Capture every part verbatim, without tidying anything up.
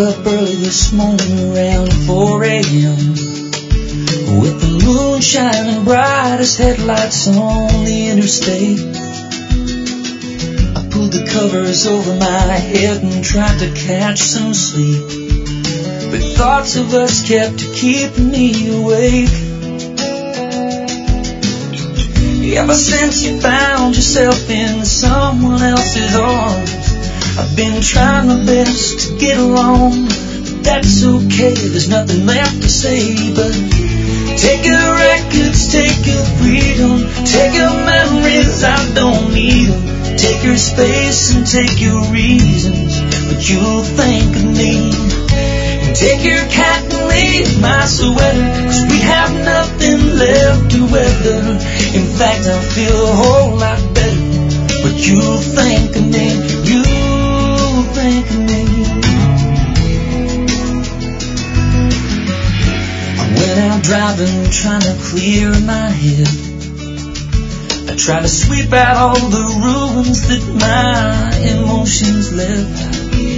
up early this morning around four a.m. with the moon shining bright as headlights on the interstate. I pulled the covers over my head and tried to catch some sleep, but thoughts of us kept keeping me awake. Ever since you found yourself in someone else's arms, I've been trying my best to get along, but that's okay, there's nothing left to say but take your records, take your freedom, take your memories, I don't need them. Take your space and take your reasons, but you'll think of me. And take your cat and leave my sweater, cause we have nothing left to weather. In fact, I feel a whole lot better, but you'll think of me, you'll think of me. When I'm driving, trying to clear my head, I try to sweep out all the ruins that my emotions left.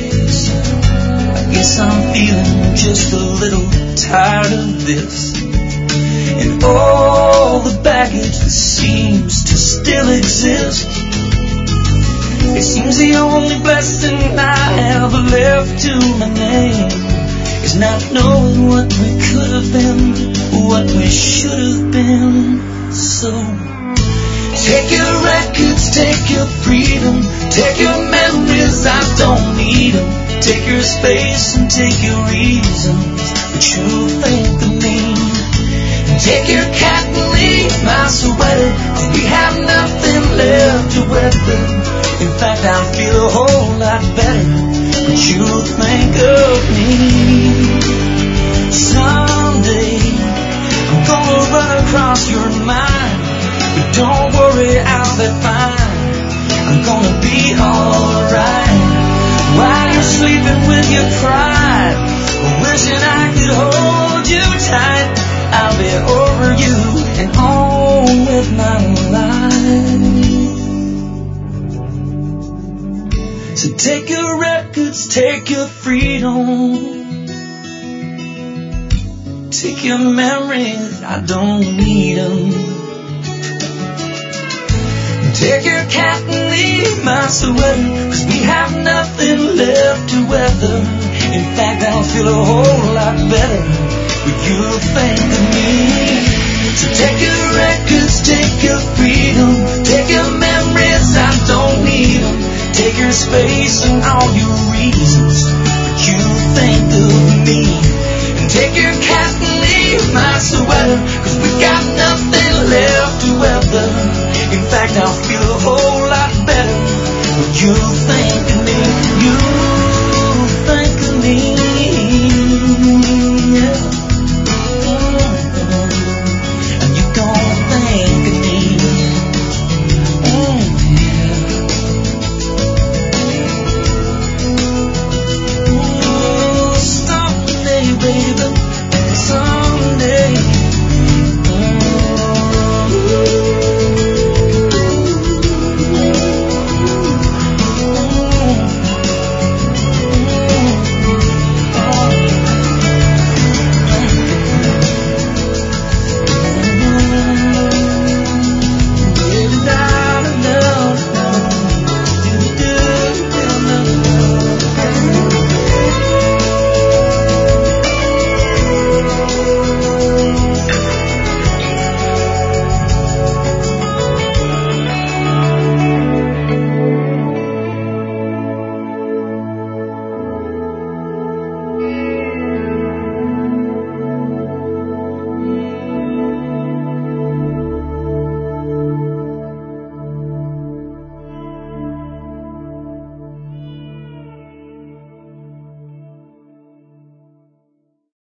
I guess I'm feeling just a little tired of this, and all the baggage that seems to still exist. It seems the only blessing I have left to my name is not knowing what we could have been, what we should have been. So take your records, take your freedom, take your memories, I don't need them. Take your space and take your reasons, but you'll think of me. Take your cat and leave my sweater, cause we have nothing left to weather. In fact, I feel a whole lot better, but you'll think of me. Someday I'm gonna run across your mind, but don't worry, I'll be fine. I'm gonna be alright. While you're sleeping with your pride, wishing I could hold you tight, I'll be over you and on with my life. So take your records, take your freedom, take your memories, I don't need them. Take your cat and leave my sweater, cause we have nothing left to weather. In fact, I'll feel a whole lot better, but you'll think of me. So take your records, take your freedom, take your memories, I don't need them. Take your space and all your reasons, but you'll think of me. And take your cat and leave my sweater, cause we got nothing left to weather. In fact, I'll feel a whole lot better, but you'll think